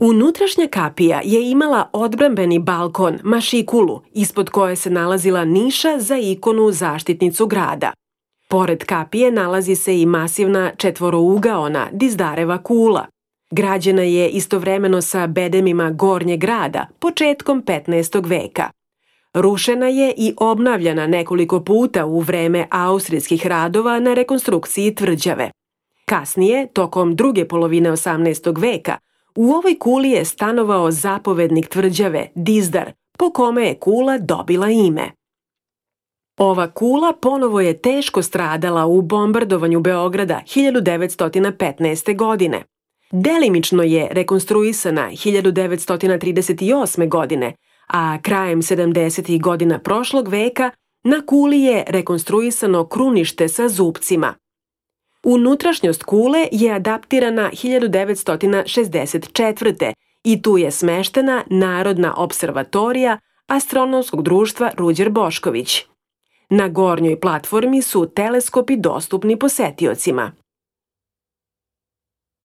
Unutrašnja kapija je imala odbrambeni balkon, mašikulu, ispod koje se nalazila niša za ikonu zaštitnicu grada. Pored kapije nalazi se i masivna četvorougaona Dizdareva kula. Građena je istovremeno sa bedemima Gornjeg grada početkom 15. veka. Rušena je i obnavljana nekoliko puta u vreme austrijskih radova na rekonstrukciji tvrđave. Kasnije, tokom druge polovine 18. veka, u ovoj kuli je stanovao zapovednik tvrđave Dizdar, po kome je kula dobila ime. Ova kula ponovo je teško stradala u bombardovanju Beograda 1915. godine. Delimično je rekonstruisana 1938. godine, a krajem 70. godina prošlog veka na kuli je rekonstruisano krunište sa zupcima. Unutrašnjost kule je adaptirana 1964. i tu je smeštena Narodna observatorija Astronomskog društva Ruđer Bošković. Na gornjoj platformi su teleskopi dostupni posetiocima.